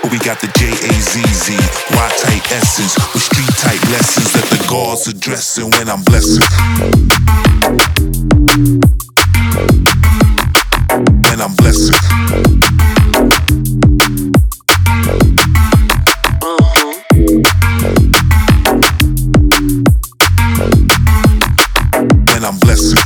We got the J-A-Z-Z, Y-type essence with street-type lessons that the gods addressing when I'm blessing. When I'm blessing. When I'm blessing.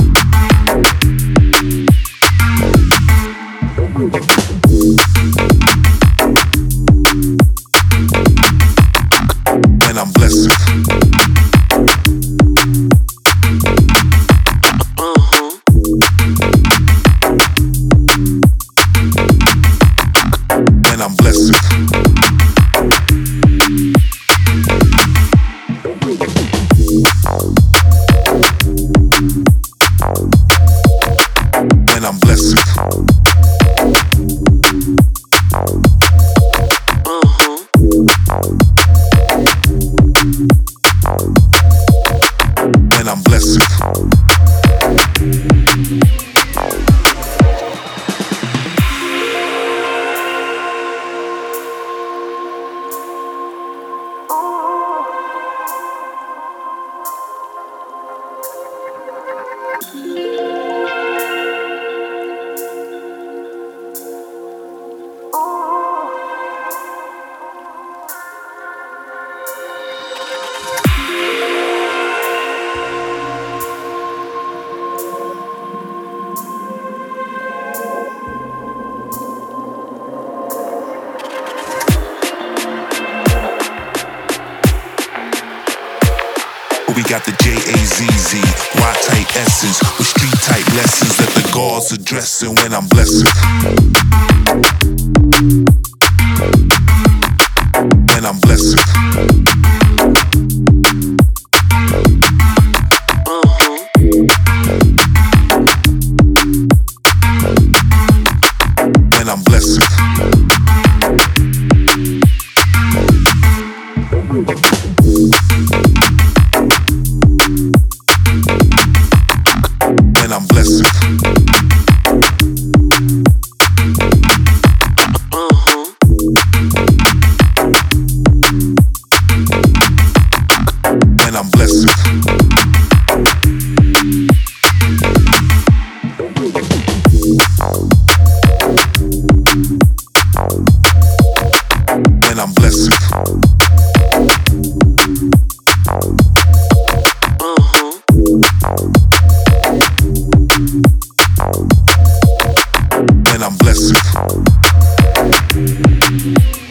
When I'm blessing. When I'm blessing. When I'm blessing. When I'm blessing. We got the J-A-Z-Z, Y-type essence with street-type lessons that the gods addressing when I'm blessing. When I'm blessing. When I'm blessing. When I'm blessing. When I'm blessing. When I'm blessing. When I'm blessing.